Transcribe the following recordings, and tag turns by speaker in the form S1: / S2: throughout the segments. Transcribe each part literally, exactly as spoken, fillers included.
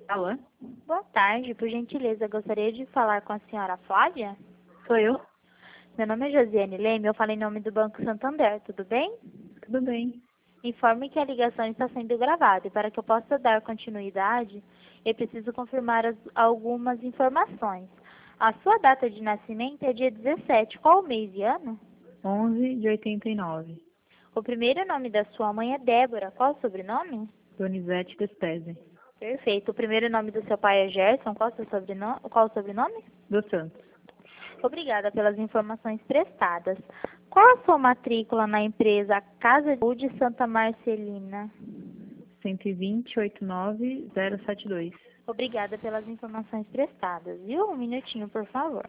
S1: Alô?
S2: Boa tarde, por gentileza, gostaria de falar com a senhora Flávia?
S1: Sou eu?
S2: Meu nome é Josiane Leme, eu falo em nome do Banco Santander, tudo bem?
S1: Tudo bem.
S2: Informe que a ligação está sendo gravada e para que eu possa dar continuidade, eu preciso confirmar as- algumas informações. A sua data de nascimento é dia dezessete, qual o mês e ano?
S1: onze de oitenta e nove.
S2: O primeiro nome da sua mãe é Débora, qual o sobrenome?
S1: Donizete Despese.
S2: Perfeito. O primeiro nome do seu pai é Gerson, qual o seu sobrenome? Qual o sobrenome?
S1: Dos Santos.
S2: Obrigada pelas informações prestadas. Qual a sua matrícula na empresa Casa de Saúde Santa Marcelina?
S1: cento e vinte, oitenta e nove, zero setenta e dois.
S2: Obrigada pelas informações prestadas. Viu? Um minutinho, por favor.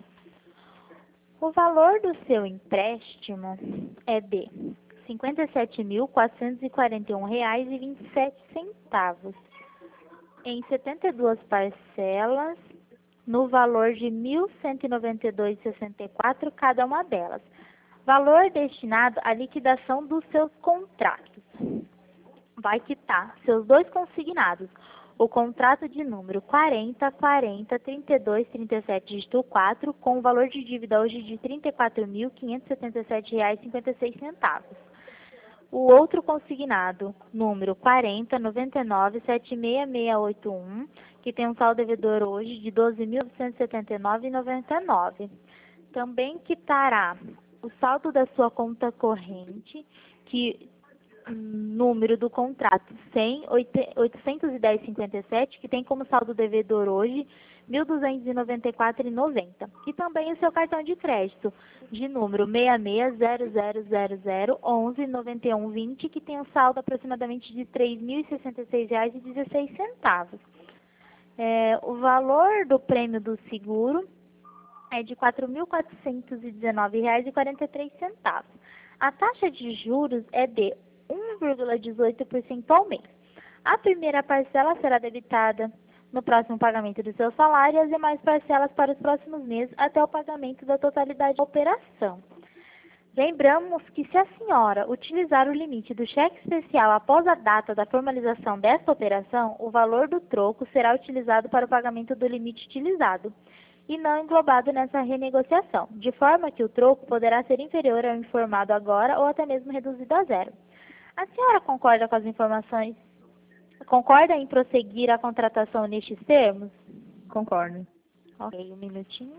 S2: O valor do seu empréstimo é de cinquenta e sete mil, quatrocentos e quarenta e um reais e vinte e sete centavos em setenta e duas parcelas no valor de mil cento e noventa e dois reais e sessenta e quatro centavos cada uma delas. Valor destinado à liquidação dos seus contratos. Vai quitar seus dois consignados. O contrato de número quarenta, quarenta, trinta e dois, trinta e sete, dígito quatro, com o valor de dívida hoje de trinta e quatro mil, quinhentos e setenta e sete reais e cinquenta e seis centavos. O outro consignado, número quarenta, noventa e nove, setenta e seis, seiscentos e oitenta e um, que tem um saldo devedor hoje de doze mil novecentos e setenta e nove reais e noventa e nove centavos. Também quitará o saldo da sua conta corrente, que número do contrato cem, oitocentos e dez, cinquenta e sete, que tem como saldo devedor hoje mil duzentos e noventa e quatro reais e noventa centavos. E também o seu cartão de crédito, de número seis seis zero zero zero zero onze noventa e um vinte, que tem um saldo aproximadamente de três mil e sessenta e seis reais e dezesseis centavos. É, o valor do prêmio do seguro é de quatro mil quatrocentos e dezenove reais e quarenta e três centavos. A taxa de juros é de um vírgula dezoito por cento ao mês. A primeira parcela será debitada no próximo pagamento do seu salário e as demais parcelas para os próximos meses até o pagamento da totalidade da operação. Lembramos que se a senhora utilizar o limite do cheque especial após a data da formalização desta operação, o valor do troco será utilizado para o pagamento do limite utilizado e não englobado nessa renegociação, de forma que o troco poderá ser inferior ao informado agora ou até mesmo reduzido a zero. A senhora concorda com as informações? Concorda em prosseguir a contratação nestes termos?
S1: Concordo.
S2: Ok, um minutinho.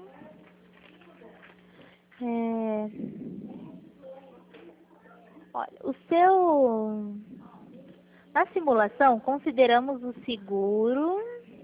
S2: É... Olha, o seu... Na simulação, consideramos o seguro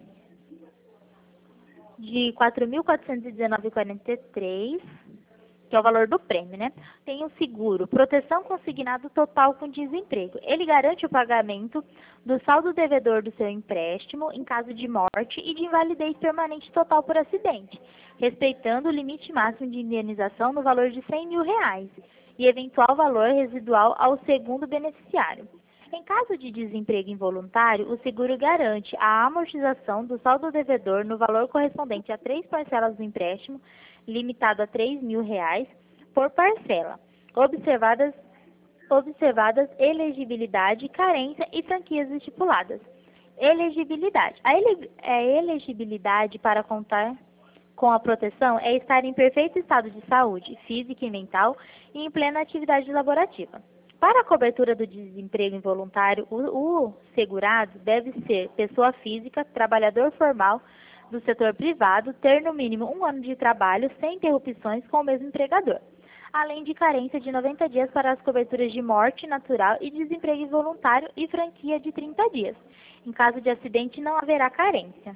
S2: de quatro mil quatrocentos e dezenove reais e quarenta e três centavos, que é o valor do prêmio, né? Tem o seguro, proteção consignado total com desemprego. Ele garante o pagamento do saldo devedor do seu empréstimo em caso de morte e de invalidez permanente total por acidente, respeitando o limite máximo de indenização no valor de cem mil reais e eventual valor residual ao segundo beneficiário. Em caso de desemprego involuntário, o seguro garante a amortização do saldo devedor no valor correspondente a três parcelas do empréstimo, limitado a três mil reais por parcela, observadas, observadas elegibilidade, carência e franquias estipuladas. Elegibilidade. A, ele, a elegibilidade para contar com a proteção é estar em perfeito estado de saúde, física e mental e em plena atividade laborativa. Para a cobertura do desemprego involuntário, o, o segurado deve ser pessoa física, trabalhador formal do setor privado, ter no mínimo um ano de trabalho sem interrupções com o mesmo empregador, além de carência de noventa dias para as coberturas de morte natural e desemprego involuntário e franquia de trinta dias. Em caso de acidente, não haverá carência.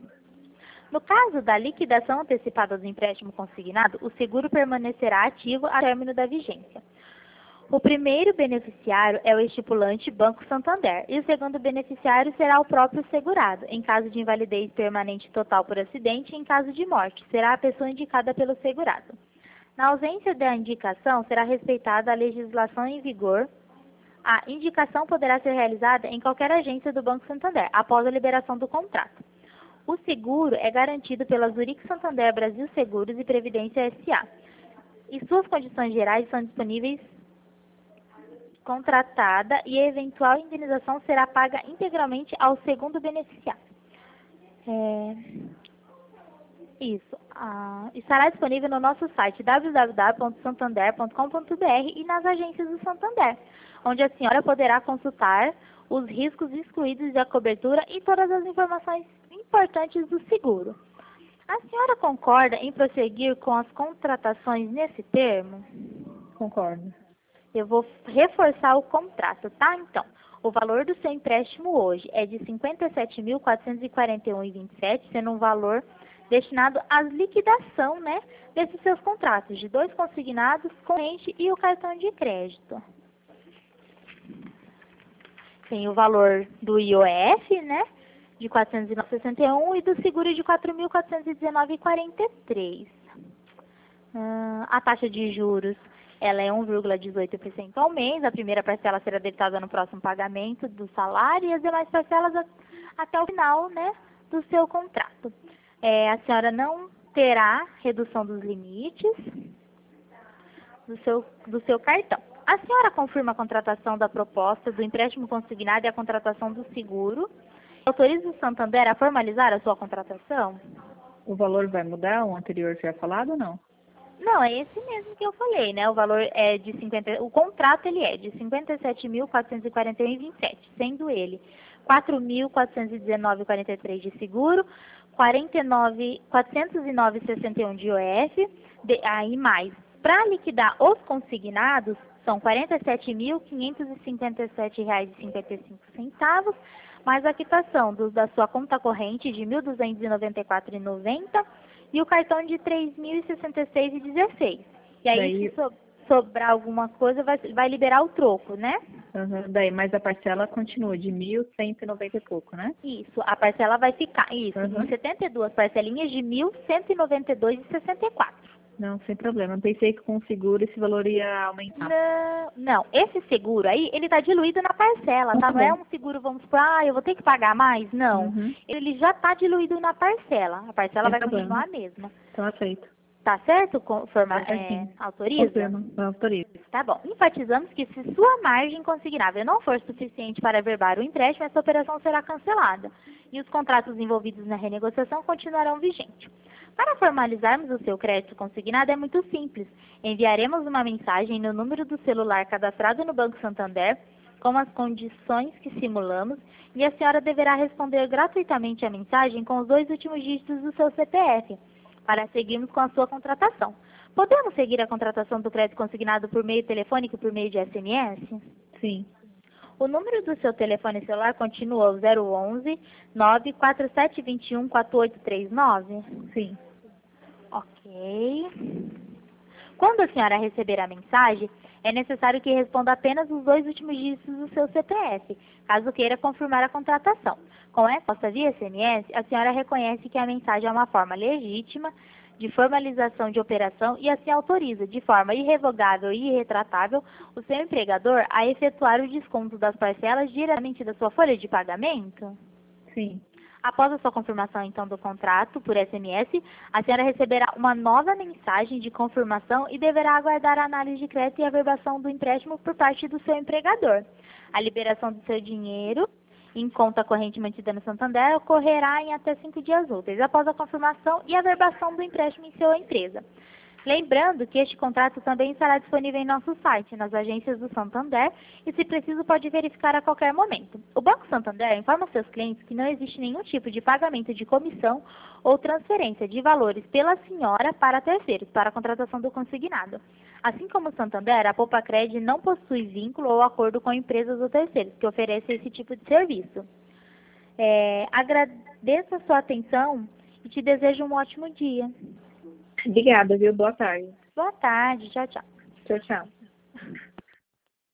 S2: No caso da liquidação antecipada do empréstimo consignado, o seguro permanecerá ativo ao término da vigência. O primeiro beneficiário é o estipulante Banco Santander e o segundo beneficiário será o próprio segurado, em caso de invalidez permanente total por acidente e em caso de morte, será a pessoa indicada pelo segurado. Na ausência da indicação, será respeitada a legislação em vigor. A indicação poderá ser realizada em qualquer agência do Banco Santander, após a liberação do contrato. O seguro é garantido pela Zurich Santander Brasil Seguros e Previdência S A E suas condições gerais são disponíveis contratada e a eventual indenização será paga integralmente ao segundo beneficiário. É... Isso. Ah, estará disponível no nosso site w w w ponto santander ponto com ponto b r e nas agências do Santander, onde a senhora poderá consultar os riscos excluídos da cobertura e todas as informações importantes do seguro. A senhora concorda em prosseguir com as contratações nesse termo?
S1: Concordo.
S2: Eu vou reforçar o contrato, tá? Então, o valor do seu empréstimo hoje é de cinquenta e sete mil, quatrocentos e quarenta e um reais e vinte e sete centavos, sendo um valor destinado à liquidação, né, desses seus contratos, de dois consignados, corrente e o cartão de crédito. Tem o valor do I O F, né, de quatrocentos e sessenta e um e do seguro de quatro mil, quatrocentos e dezenove reais e quarenta e três centavos. Hum, a taxa de juros, ela é um vírgula dezoito por cento ao mês. A primeira parcela será debitada no próximo pagamento do salário e as demais parcelas a, até o final, né, do seu contrato. É, a senhora não terá redução dos limites do seu, do seu cartão. A senhora confirma a contratação da proposta do empréstimo consignado e a contratação do seguro. Autoriza o Santander a formalizar a sua contratação?
S1: O valor vai mudar? O anterior tinha falado ou não?
S2: Não, é esse mesmo que eu falei, né? O valor é de cinquenta, o contrato ele é de cinquenta e sete mil, quatrocentos e quarenta e um reais e vinte e sete centavos, sendo ele quatro mil, quatrocentos e dezenove reais e quarenta e três centavos de seguro, quarenta e nove, quatrocentos e nove reais e sessenta e um centavos de I O F, de, aí mais. Para liquidar os consignados, são quarenta e sete mil, quinhentos e cinquenta e sete reais e cinquenta e cinco centavos, mais a quitação dos, da sua conta corrente de mil duzentos e noventa e quatro reais e noventa centavos e o cartão de três mil e sessenta e seis reais e dezesseis centavos. E aí,
S1: Daí...
S2: se so, sobrar alguma coisa, vai, vai liberar o troco, né?
S1: Uhum. Daí, mas a parcela continua de mil cento e noventa e pouco, né?
S2: Isso, a parcela vai ficar, isso,
S1: Uhum.
S2: em setenta e duas parcelinhas de mil cento e noventa e dois reais e sessenta e quatro centavos.
S1: Não, sem problema. Eu pensei que com o seguro esse valor ia aumentar.
S2: Não, não, esse seguro aí, ele está diluído na parcela, tá?
S1: Tá
S2: Não é
S1: bom.
S2: um seguro, vamos supor, ah, eu vou ter que pagar mais? Não.
S1: Uhum.
S2: Ele já está diluído na parcela. A parcela
S1: Sem
S2: vai
S1: problema.
S2: continuar a mesma.
S1: Então aceito.
S2: Tá certo? Forma,
S1: Tá
S2: é,
S1: certinho.
S2: autoriza?
S1: Confirmo. Eu autorizo.
S2: Tá bom. Enfatizamos que se sua margem consignável não for suficiente para averbar o empréstimo, essa operação será cancelada e os contratos envolvidos na renegociação continuarão vigentes. Para formalizarmos o seu crédito consignado é muito simples. Enviaremos uma mensagem no número do celular cadastrado no Banco Santander com as condições que simulamos e a senhora deverá responder gratuitamente a mensagem com os dois últimos dígitos do seu C P F para seguirmos com a sua contratação. Podemos seguir a contratação do crédito consignado por meio telefônico e por meio de S M S?
S1: Sim.
S2: O número do seu telefone celular continua o zero onze, nove quatro sete dois um, quatro oito três nove?
S1: Sim.
S2: Ok. Quando a senhora receber a mensagem, é necessário que responda apenas os dois últimos dígitos do seu C P F, caso queira confirmar a contratação. Com a resposta via S M S, a senhora reconhece que a mensagem é uma forma legítima de formalização de operação e assim autoriza, de forma irrevogável e irretratável, o seu empregador a efetuar o desconto das parcelas diretamente da sua folha de pagamento?
S1: Sim.
S2: Após a sua confirmação, então, do contrato por S M S, a senhora receberá uma nova mensagem de confirmação e deverá aguardar a análise de crédito e a averbação do empréstimo por parte do seu empregador. A liberação do seu dinheiro em conta corrente mantida no Santander ocorrerá em até cinco dias úteis, após a confirmação e averbação do empréstimo em sua empresa. Lembrando que este contrato também estará disponível em nosso site, nas agências do Santander, e se preciso pode verificar a qualquer momento. O Banco Santander informa seus clientes que não existe nenhum tipo de pagamento de comissão ou transferência de valores pela senhora para terceiros, para a contratação do consignado. Assim como o Santander, a Poupa-Cred não possui vínculo ou acordo com empresas ou terceiros que oferecem esse tipo de serviço. É, agradeço a sua atenção e te desejo um ótimo dia.
S1: Obrigada, viu? Boa tarde.
S2: Boa tarde. Tchau, tchau.
S1: Tchau, tchau.